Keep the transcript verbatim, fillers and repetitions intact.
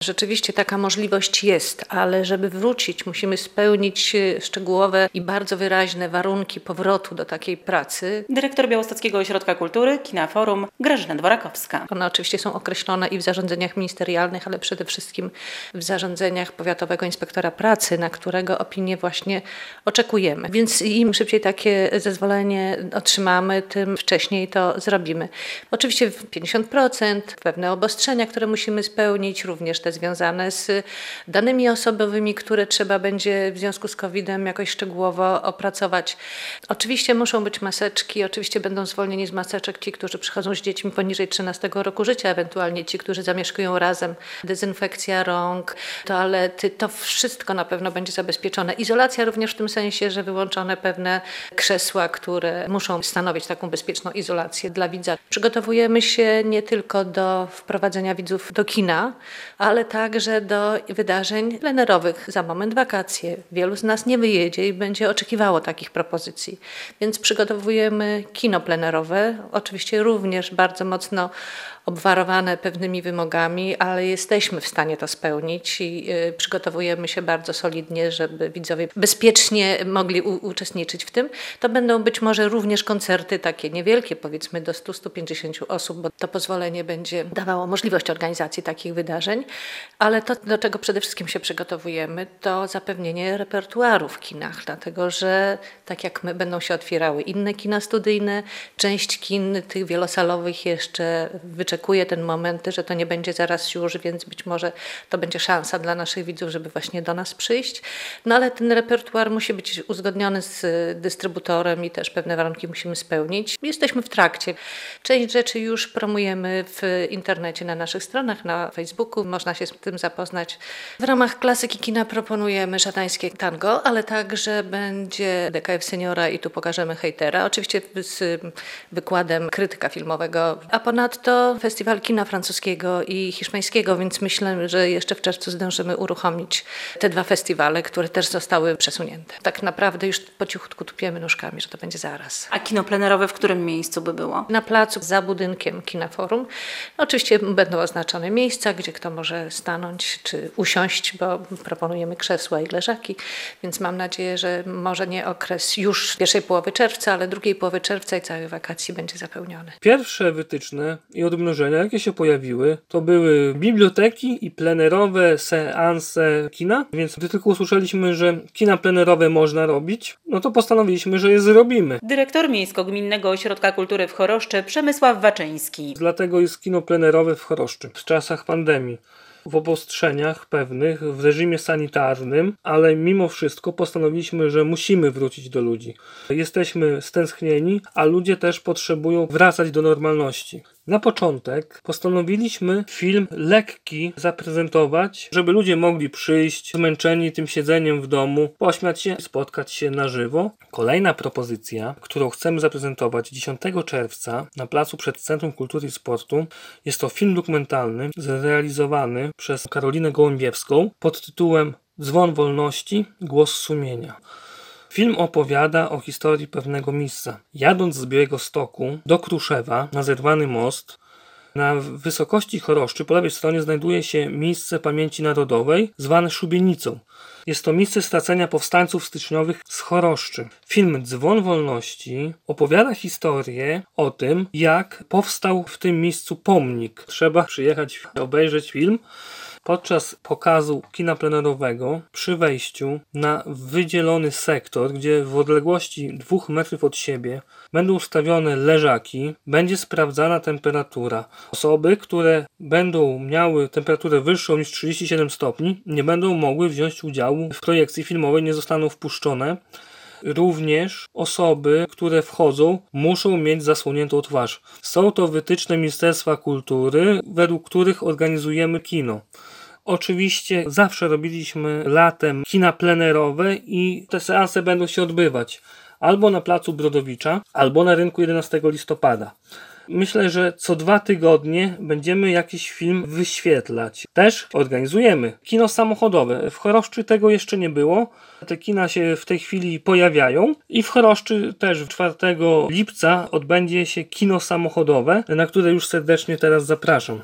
Rzeczywiście taka możliwość jest, ale żeby wrócić, musimy spełnić szczegółowe i bardzo wyraźne warunki powrotu do takiej pracy. Dyrektor Białostockiego Ośrodka Kultury, Kina Forum, Grażyna Dworakowska. One oczywiście są określone i w zarządzeniach ministerialnych, ale przede wszystkim w zarządzeniach Powiatowego Inspektora Pracy, na którego opinię właśnie oczekujemy. Więc im szybciej takie zezwolenie otrzymamy, tym wcześniej to zrobimy. Oczywiście pięćdziesiąt procent, pewne obostrzenia, które musimy spełnić, również te związane z danymi osobowymi, które trzeba będzie w związku z kowidem jakoś szczegółowo opracować. Oczywiście muszą być maseczki, oczywiście będą zwolnieni z maseczek ci, którzy przychodzą z dziećmi poniżej trzynastego roku życia, ewentualnie ci, którzy zamieszkują razem. Dezynfekcja rąk, toalety, to wszystko na pewno będzie zabezpieczone. Izolacja również w tym sensie, że wyłączone pewne krzesła, które muszą stanowić taką bezpieczną izolację dla widza. Przygotowujemy się nie tylko do wprowadzenia widzów do kina, ale także do wydarzeń plenerowych. Za moment wakacje. Wielu z nas nie wyjedzie i będzie oczekiwało takich propozycji. Więc przygotowujemy kino plenerowe, oczywiście również bardzo mocno obwarowane pewnymi wymogami, ale jesteśmy w stanie to spełnić i y, przygotowujemy się bardzo solidnie, żeby widzowie bezpiecznie mogli u- uczestniczyć w tym. To będą być może również koncerty takie niewielkie, powiedzmy do stu do stu pięćdziesięciu osób, bo to pozwolenie będzie dawało możliwość organizacji takich wydarzeń, ale to, do czego przede wszystkim się przygotowujemy, to zapewnienie repertuaru w kinach, dlatego że tak jak my będą się otwierały inne kina studyjne, część kin tych wielosalowych jeszcze wyczekuje ten moment, że to nie będzie zaraz już, więc być może to będzie szansa dla naszych widzów, żeby właśnie do nas przyjść. No ale ten repertuar musi być uzgodniony z dystrybutorem i też pewne warunki musimy spełnić. Jesteśmy w trakcie. Część rzeczy już promujemy w internecie, na naszych stronach, na Facebooku. Można się z tym zapoznać. W ramach klasyki kina proponujemy szatańskie tango, ale także będzie D K F Seniora i tu pokażemy hejtera. Oczywiście z wykładem krytyka filmowego, a ponadto Festiwal Kina Francuskiego i Hiszpańskiego, więc myślę, że jeszcze w czerwcu zdążymy uruchomić te dwa festiwale, które też zostały przesunięte. Tak naprawdę już po cichutku tupiemy nóżkami, że to będzie zaraz. A kino plenerowe w którym miejscu by było? Na placu za budynkiem Kina Forum. Oczywiście będą oznaczone miejsca, gdzie kto może stanąć czy usiąść, bo proponujemy krzesła i leżaki, więc mam nadzieję, że może nie okres już pierwszej połowy czerwca, ale drugiej połowy czerwca i całej wakacji będzie zapełniony. Pierwsze wytyczne i odmnożenia, jakie się pojawiły, to były biblioteki i plenerowe seanse kina, więc gdy tylko usłyszeliśmy, że kina plenerowe można robić, no to postanowiliśmy, że je zrobimy. Dyrektor Miejsko-Gminnego Ośrodka Kultury w Choroszczy Przemysław Waczyński. Dlatego jest kino plenerowe w Choroszczy w czasach pandemii. W obostrzeniach pewnych, w reżimie sanitarnym, ale mimo wszystko postanowiliśmy, że musimy wrócić do ludzi. Jesteśmy stęsknieni, a ludzie też potrzebują wracać do normalności. Na początek postanowiliśmy film lekki zaprezentować, żeby ludzie mogli przyjść zmęczeni tym siedzeniem w domu, pośmiać się, spotkać się na żywo. Kolejna propozycja, którą chcemy zaprezentować dziesiątego czerwca na placu przed Centrum Kultury i Sportu, jest to film dokumentalny zrealizowany przez Karolinę Gołębiewską pod tytułem Dzwon wolności, głos sumienia. Film opowiada o historii pewnego miejsca. Jadąc z Białegostoku do Kruszewa na zerwany most, na wysokości Choroszczy po lewej stronie znajduje się miejsce pamięci narodowej zwane Szubienicą. Jest to miejsce stracenia powstańców styczniowych z Choroszczy. Film Dzwon Wolności opowiada historię o tym, jak powstał w tym miejscu pomnik. Trzeba przyjechać, obejrzeć film. Podczas pokazu kina plenerowego przy wejściu na wydzielony sektor, gdzie w odległości dwóch metrów od siebie będą ustawione leżaki, będzie sprawdzana temperatura. Osoby, które będą miały temperaturę wyższą niż trzydzieści siedem stopni, nie będą mogły wziąć udziału w projekcji filmowej, nie zostaną wpuszczone. Również osoby, które wchodzą, muszą mieć zasłoniętą twarz. Są to wytyczne Ministerstwa Kultury, według których organizujemy kino. Oczywiście zawsze robiliśmy latem kina plenerowe i te seanse będą się odbywać albo na placu Brodowicza, albo na rynku jedenastego listopada. Myślę, że co dwa tygodnie będziemy jakiś film wyświetlać. Też organizujemy kino samochodowe. W Choroszczy tego jeszcze nie było. Te kina się w tej chwili pojawiają i w Choroszczy też czwartego lipca odbędzie się kino samochodowe, na które już serdecznie teraz zapraszam.